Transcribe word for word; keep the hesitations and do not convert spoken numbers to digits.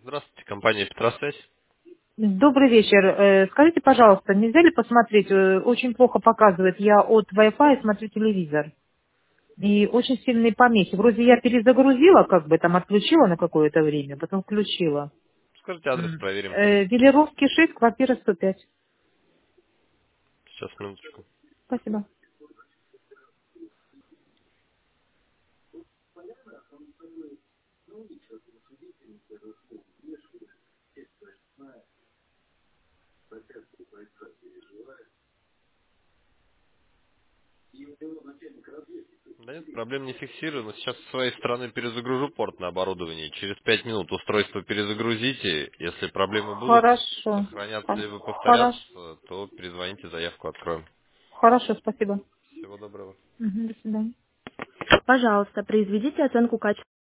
Здравствуйте, компания Петросвязь. Добрый вечер. Э, Скажите, пожалуйста, нельзя ли посмотреть? э, Очень плохо показывает. Я от Wi-Fi смотрю телевизор. И очень сильные помехи. Вроде я перезагрузила, как бы там отключила на какое-то время, потом включила. Скажите адрес, М. проверим. Э, Велеровский шесть, квартира сто пять. Сейчас, минуточку. Спасибо. Да нет, проблем не фиксирую, но сейчас с своей стороны перезагружу порт на оборудовании. Через пять минут устройство перезагрузите. Если проблемы будут, Хорошо. сохранятся Хо- либо Хорошо. повторятся, то перезвоните, заявку откроем. Хорошо, спасибо. Всего доброго. Мгм, до свидания. Пожалуйста, произведите оценку качества.